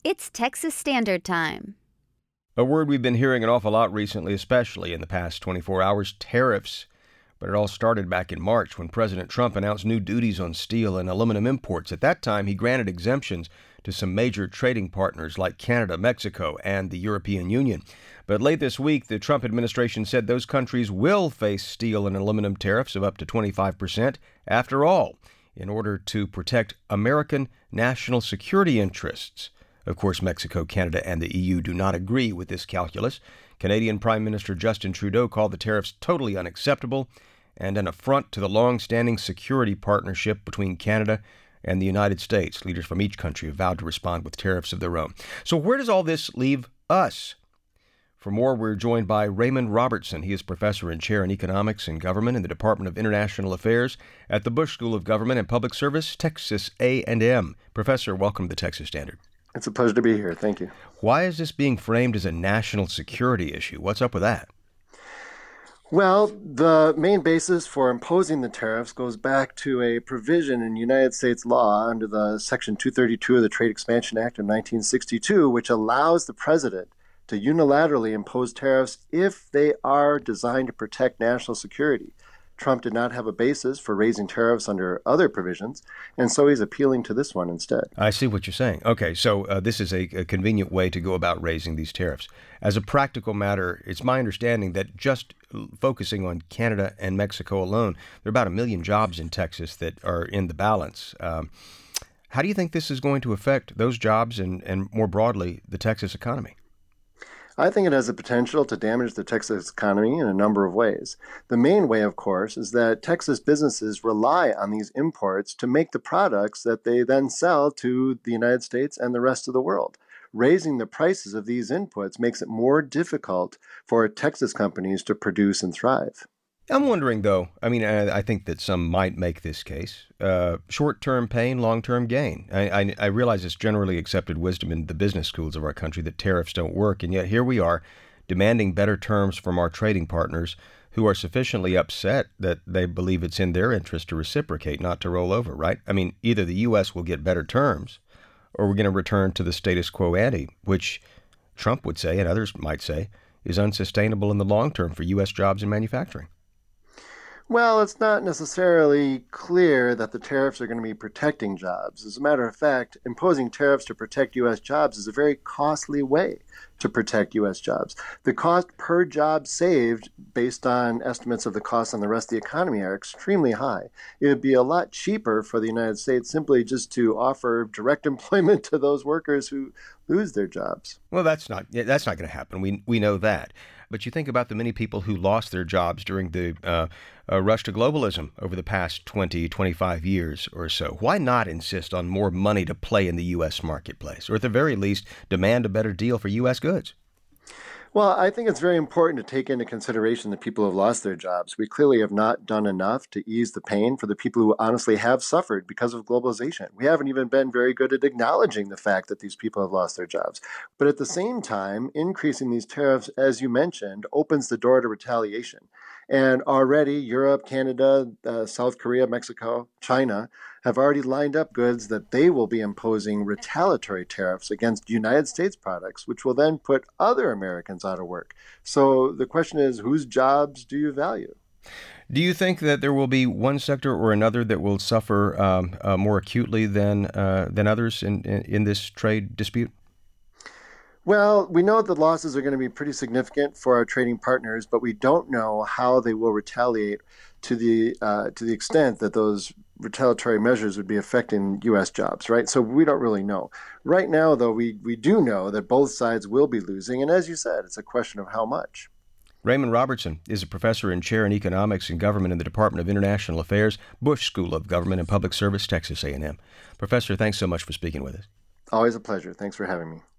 It's Texas Standard Time. A word we've been hearing an awful lot recently, especially in the past 24 hours, tariffs. But it all started back in March when President Trump announced new duties on steel and aluminum imports. At that time, he granted exemptions to some major trading partners like Canada, Mexico, and the European Union. But late this week, the Trump administration said those countries will face steel and aluminum tariffs of up to 25% after all, in order to protect American national security interests. Of course, Mexico, Canada, and the EU do not agree with this calculus. Canadian Prime Minister Justin Trudeau called the tariffs totally unacceptable and an affront to the long-standing security partnership between Canada and the United States. Leaders from each country have vowed to respond with tariffs of their own. So where does all this leave us? For more, we're joined by Raymond Robertson. He is professor and chair in economics and government in the Department of International Affairs at the Bush School of Government and Public Service, Texas A&M. Professor, welcome to the Texas Standard. It's a pleasure to be here. Thank you. Why is this being framed as a national security issue? What's up with that? Well, the main basis for imposing the tariffs goes back to a provision in United States law under the Section 232 of the Trade Expansion Act of 1962, which allows the president to unilaterally impose tariffs if they are designed to protect national security. Trump did not have a basis for raising tariffs under other provisions, and so he's appealing to this one instead. I see what you're saying. Okay, so this is a convenient way to go about raising these tariffs. As a practical matter, it's my understanding that just focusing on Canada and Mexico alone, there are about 1 million jobs in Texas that are in the balance. How do you think this is going to affect those jobs and more broadly, the Texas economy? I think it has the potential to damage the Texas economy in a number of ways. The main way, of course, is that Texas businesses rely on these imports to make the products that they then sell to the United States and the rest of the world. Raising the prices of these inputs makes it more difficult for Texas companies to produce and thrive. I'm wondering, though, I think that some might make this case. Short-term pain, long-term gain. I realize it's generally accepted wisdom in the business schools of our country that tariffs don't work, and yet here we are demanding better terms from our trading partners who are sufficiently upset that they believe it's in their interest to reciprocate, not to roll over, right? I mean, either the U.S. will get better terms or we're going to return to the status quo ante, which Trump would say, and others might say, is unsustainable in the long term for U.S. jobs and manufacturing. Well, it's not necessarily clear that the tariffs are going to be protecting jobs. As a matter of fact, imposing tariffs to protect U.S. jobs is a very costly way to protect U.S. jobs. The cost per job saved, based on estimates of the cost on the rest of the economy, are extremely high. It would be a lot cheaper for the United States simply just to offer direct employment to those workers who lose their jobs. Well, that's not going to happen. We know that. But you think about the many people who lost their jobs during the rush to globalism over the past 20, 25 years or so. Why not insist on more money to play in the U.S. marketplace, or at the very least, demand a better deal for U.S. goods? Well, I think it's very important to take into consideration the people who have lost their jobs. We clearly have not done enough to ease the pain for the people who honestly have suffered because of globalization. We haven't even been very good at acknowledging the fact that these people have lost their jobs. But at the same time, increasing these tariffs, as you mentioned, opens the door to retaliation. And already Europe, Canada, South Korea, Mexico, China have already lined up goods that they will be imposing retaliatory tariffs against United States products, which will then put other Americans out of work. So the question is, whose jobs do you value? Do you think that there will be one sector or another that will suffer more acutely than others in this trade dispute? Well, we know the losses are going to be pretty significant for our trading partners, but we don't know how they will retaliate to the extent that those retaliatory measures would be affecting U.S. jobs, right? So we don't really know. Right now, though, we do know that both sides will be losing, and as you said, it's a question of how much. Raymond Robertson is a professor and chair in economics and government in the Department of International Affairs, Bush School of Government and Public Service, Texas A&M. Professor, thanks so much for speaking with us. Always a pleasure. Thanks for having me.